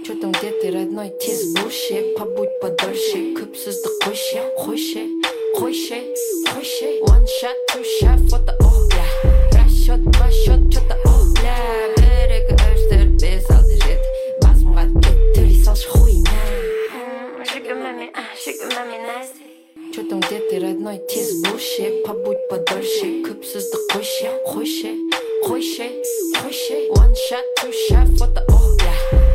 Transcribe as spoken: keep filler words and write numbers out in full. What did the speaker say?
Что там где ты, родной, тиз bullshit. Побудь подольше, купсызды қойшы, қойшы, қойшы, қойшы. One shot, two shot, фото, oh, бля. Расчет, два счет, что-то, oh, бля. Берегі өштір, бес алды жет. Басымға кеттіре салшы хуйня. Sugar mami, ah, sugar mami, nasty. Что там где ты, родной, тиз bullshit. Побудь подольше, купсызды қойшы, қойшы, қойшы, қойшы. One shot, two shot, фото, oh, бля.